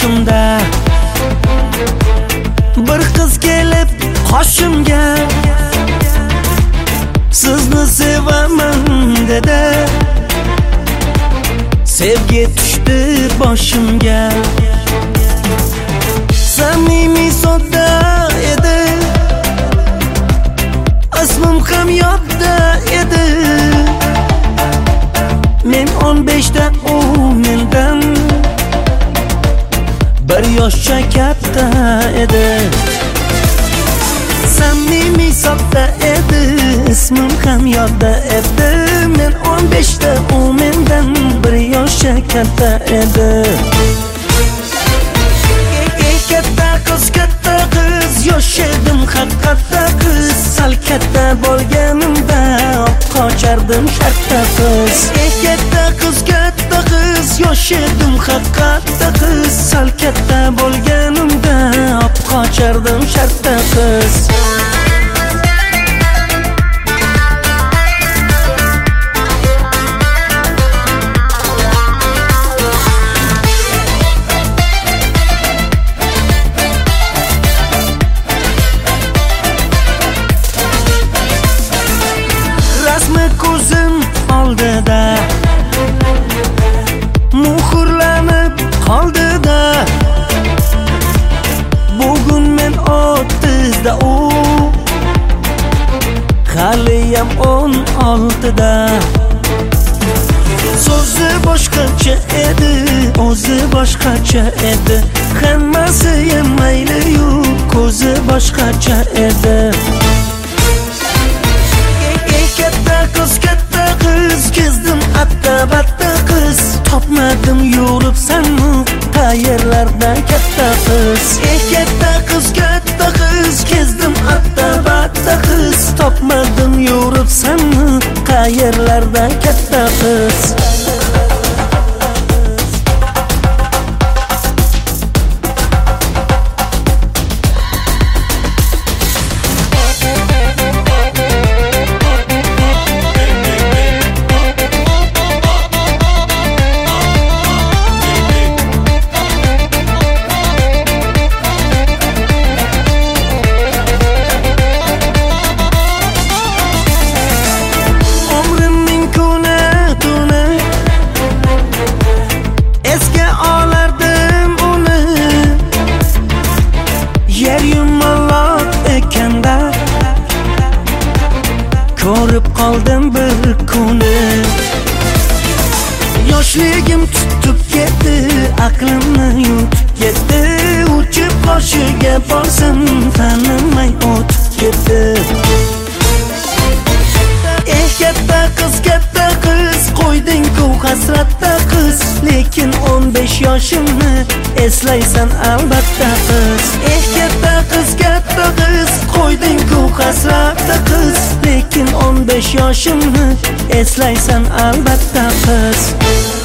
boshimda bir qiz kelib qoshimga sizni sevaman dedi. Sevgi tushdi boshimga. Samimiy sodda edi, ismim ham yodda edi. Men 15da, u mendan bir yoshcha katta edi. Samimiy sodda edi, ismim ham yodda edi. Men 15da, u mendan bir yoshcha katta edi. Katta qiz, yosh edim haqiqatda qiz. Sal katta bo'lganimda qochardim shartta qiz. Katta qiz, yosh edim haqiqatda qiz. Sal katta bo'lganimda qochardim shartta qiz. Ko'zim oldida muhrlanib qoldida. Bugun men 30da, u haliyam 16da. So'zi boshqacha edi, o'zi boshqacha edi. Hammasi ham mayli-yu, ko'zi boshqacha edi. Katta qiz, kezdim atta-batta qiz. Topmadim yuribsanmi qayerlarda katta qiz. Katta qiz, kezdim atta-batta qiz. Topmadim yuribsanmi qayerlarda katta qiz. Ko'rib qoldim bir kuni. Yoshligim tutib ketdi, aqlimni yutib ketdi. Uchib qoshiga borsam tanimay o'tib ketdi. Katta qiz, qo'yding-ku hasratda qiz. Lekin 15 yoshimni eslaysan albatta qiz. Katta qiz, qo'yding-ku hasratda qiz. Lekin 15 yoshimni eslaysan albatta qiz.